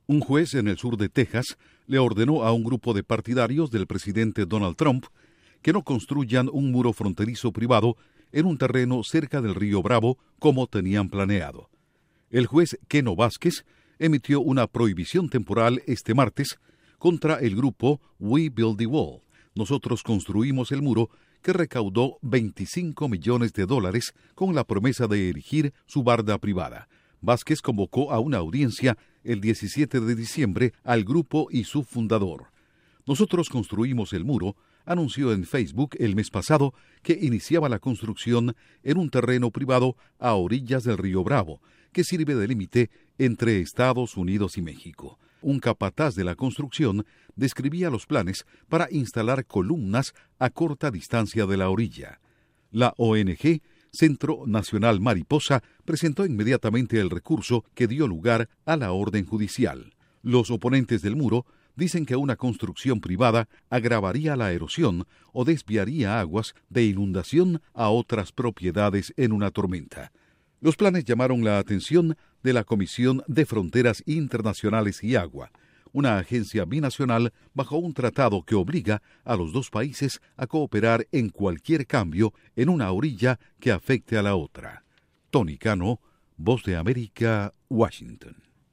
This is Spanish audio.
Un juez en el sur de Texas le ordenó a un grupo de partidarios del presidente Donald Trump que no construyan un muro fronterizo privado en un terreno cerca del río Bravo como tenían planeado. El juez Keno Vázquez emitió una prohibición temporal este martes contra el grupo We Build the Wall. Nosotros construimos el muro, que recaudó $25 millones con la promesa de erigir su barda privada. Vázquez convocó a una audiencia el 17 de diciembre al grupo y su fundador. Nosotros construimos el muro, anunció en Facebook el mes pasado que iniciaba la construcción en un terreno privado a orillas del río Bravo, que sirve de límite entre Estados Unidos y México. Un capataz de la construcción describía los planes para instalar columnas a corta distancia de la orilla. La ONG Centro Nacional Mariposa presentó inmediatamente el recurso que dio lugar a la orden judicial. Los oponentes del muro dicen que una construcción privada agravaría la erosión o desviaría aguas de inundación a otras propiedades en una tormenta. Los planes llamaron la atención de la Comisión de Fronteras Internacionales y Agua, una agencia binacional bajo un tratado que obliga a los dos países a cooperar en cualquier cambio en una orilla que afecte a la otra. Tony Cano, Voz de América, Washington.